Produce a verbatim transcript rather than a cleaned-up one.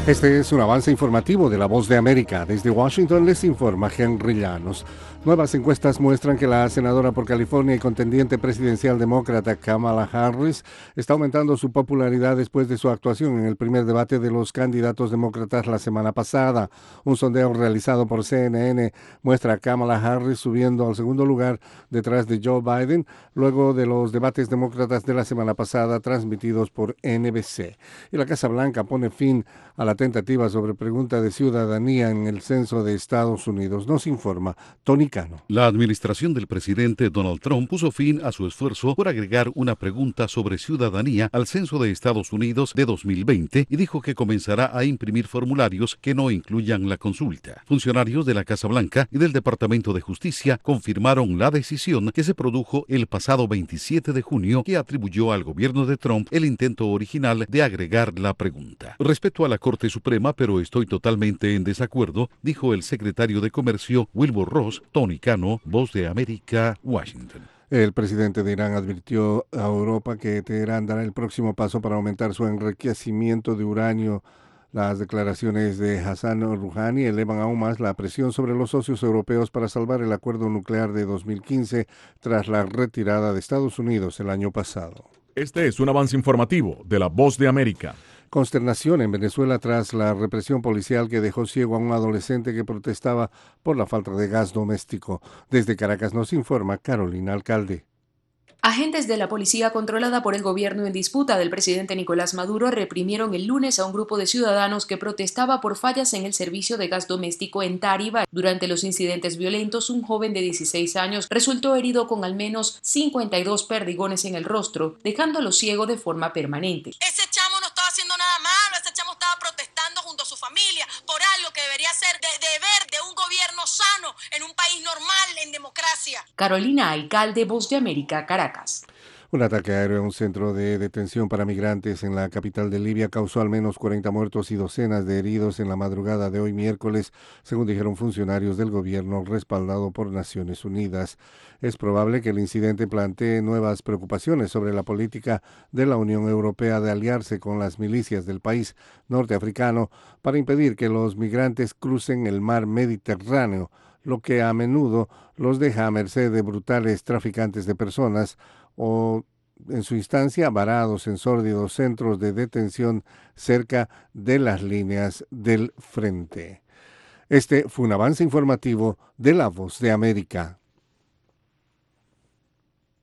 Este es un avance informativo de La Voz de América. Desde Washington les informa Henry Llanos. Nuevas encuestas muestran que la senadora por California y contendiente presidencial demócrata Kamala Harris está aumentando su popularidad después de su actuación en el primer debate de los candidatos demócratas la semana pasada. Un sondeo realizado por C N N muestra a Kamala Harris subiendo al segundo lugar detrás de Joe Biden, luego de los debates demócratas de la semana pasada transmitidos por N B C. Y la Casa Blanca pone fin a la tentativa sobre pregunta de ciudadanía en el censo de Estados Unidos. Nos informa Tony Cano. La administración del presidente Donald Trump puso fin a su esfuerzo por agregar una pregunta sobre ciudadanía al censo de Estados Unidos de dos mil veinte y dijo que comenzará a imprimir formularios que no incluyan la consulta. Funcionarios de la Casa Blanca y del Departamento de Justicia confirmaron la decisión que se produjo el pasado veintisiete de junio, que atribuyó al gobierno de Trump el intento original de agregar la pregunta. Respeto a la Corte Suprema, pero estoy totalmente en desacuerdo, dijo el secretario de Comercio Wilbur Ross. Tony Cano, Voz de América, Washington. El presidente de Irán advirtió a Europa que Teherán dará el próximo paso para aumentar su enriquecimiento de uranio. Las declaraciones de Hassan Rouhani elevan aún más la presión sobre los socios europeos para salvar el acuerdo nuclear de dos mil quince tras la retirada de Estados Unidos el año pasado. Este es un avance informativo de La Voz de América. Consternación en Venezuela tras la represión policial que dejó ciego a un adolescente que protestaba por la falta de gas doméstico. Desde Caracas nos informa Carolina Alcalde. Agentes de la policía controlada por el gobierno en disputa del presidente Nicolás Maduro reprimieron el lunes a un grupo de ciudadanos que protestaba por fallas en el servicio de gas doméstico en Táriva. Durante los incidentes violentos, un joven de dieciséis años resultó herido con al menos cincuenta y dos perdigones en el rostro, dejándolo ciego de forma permanente. Ese chamo no estaba haciendo nada malo, ese chamo estaba protestando junto a su familia por algo que debería ser de deber de un gobierno sano en un país normal, en democracia. Carolina Alcalde, Voz de América, Caracas. Un ataque aéreo a un centro de detención para migrantes en la capital de Libia causó al menos cuarenta muertos y docenas de heridos en la madrugada de hoy miércoles, según dijeron funcionarios del gobierno respaldado por Naciones Unidas. Es probable que el incidente plantee nuevas preocupaciones sobre la política de la Unión Europea de aliarse con las milicias del país norteafricano para impedir que los migrantes crucen el mar Mediterráneo, lo que a menudo los deja a merced de brutales traficantes de personas o, en su instancia, varados en sórdidos centros de detención cerca de las líneas del frente. Este fue un avance informativo de La Voz de América.